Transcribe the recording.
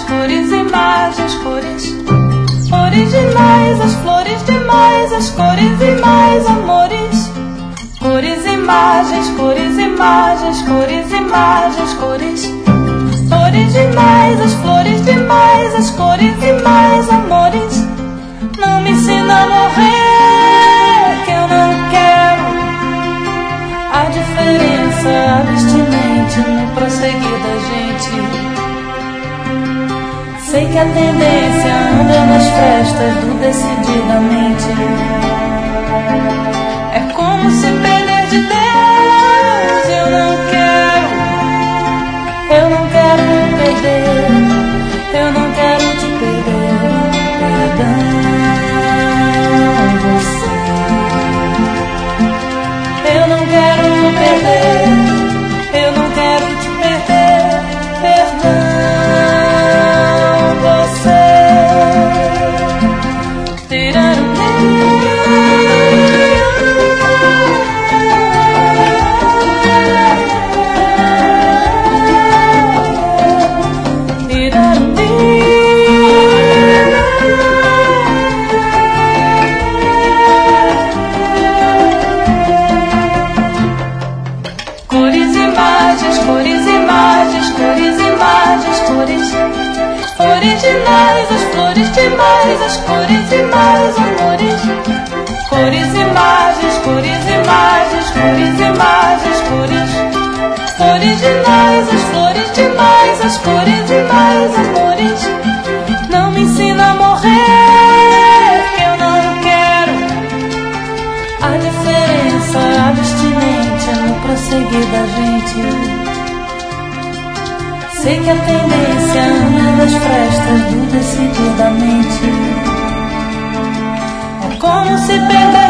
cores, imagens, cores. Originais, as flores demais, as cores e mais amores. Cores, imagens, cores, imagens, cores, imagens, cores. Originais, as flores demais, as cores e mais amores. Não me ensina a morrer, que eu não quero. A diferença abstinente no prosseguir da gente. Sei que a tendência anda nas frestas do decididamente. É como se perder de Deus. Eu não quero me perder. Eu não quero te perder. Perdão, você. Eu não quero me perder. Eu não quero te perder. Perdão. Originais, as flores demais, as cores e mais amores. Cores, imagens, cores, imagens, cores, imagens, cores. Originais, as flores demais, as cores e mais amores. Não me ensina a morrer, que eu não quero. A diferença abstinente é no prosseguir da gente. Sei que a tendência anda das frestas do decididamente. É como se perder